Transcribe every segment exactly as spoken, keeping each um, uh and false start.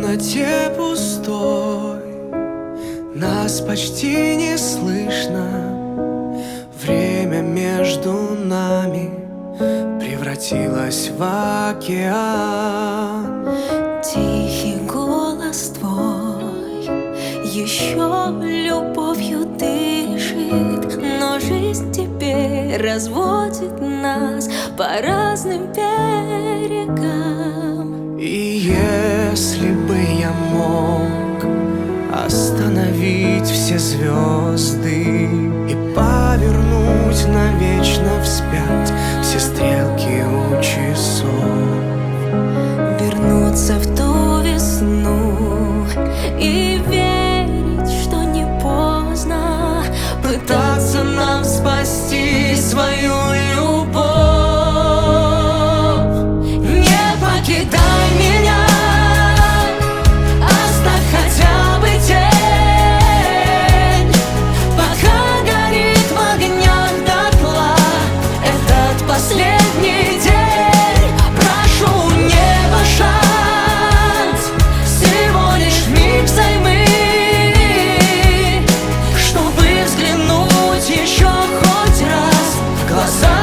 темноте пустой нас почти не слышно. Время между нами превратилось в океан. Тихий голос твой еще любовью дышит, но жизнь теперь разводит нас по разным берегам. И если бы я мог остановить все звезды и повернуть навечно вспять все стрелки у часов, вернуться в ту весну и верить, что не поздно, пытаться нам спасти свою любовь. Не покидай меня, оставь хотя бы тень, пока горит в огнях дотла этот последний день. Прошу небо шанс, всего лишь миг взаймы, чтобы взглянуть еще хоть раз в глаза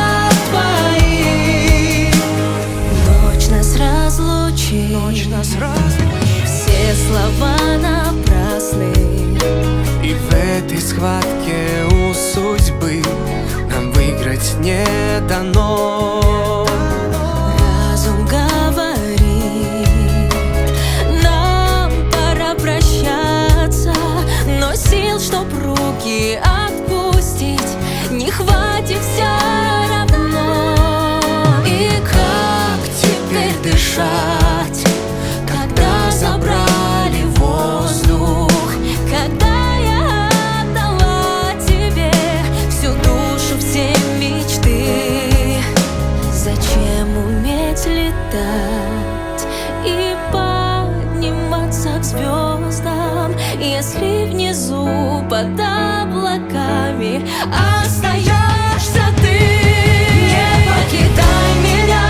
твои. Ночь нас разлучит, ночь нас разлучит, все слова напрасны, и в этой схватке у судьбы нам выиграть не дано. разум говорит, нам пора прощаться, но сил, чтоб руки отпустить, не хватит все равно. И как теперь дышать, когда забрали воздух, когда я отдала тебе всю душу, все мечты? Зачем уметь летать и подниматься к звездам, если внизу под облаками остаешься ты? Не покидай меня,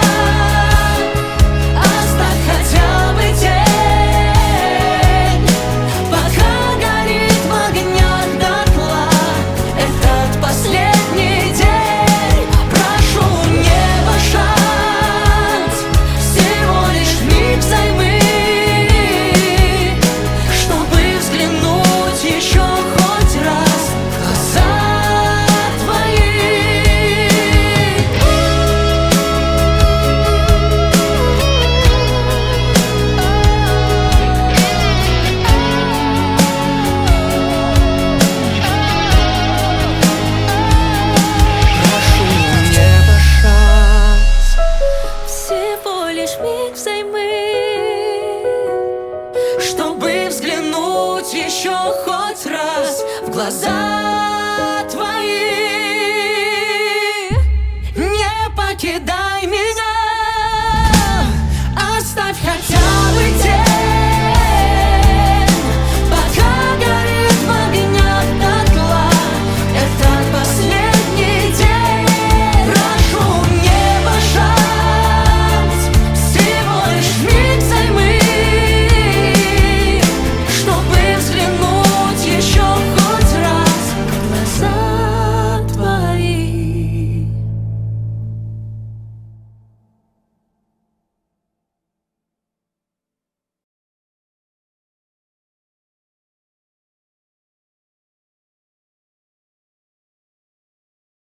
оставь хотя бы тень, пока горит в огнях дотла этот последний день. Прошу небо шанс, всего лишь миг взаймы, чтобы взглянуть еще хоть раз в глаза твои. Прошу небо шанс, Всего лишь миг взаймы, чтобы взглянуть еще хоть раз в глаза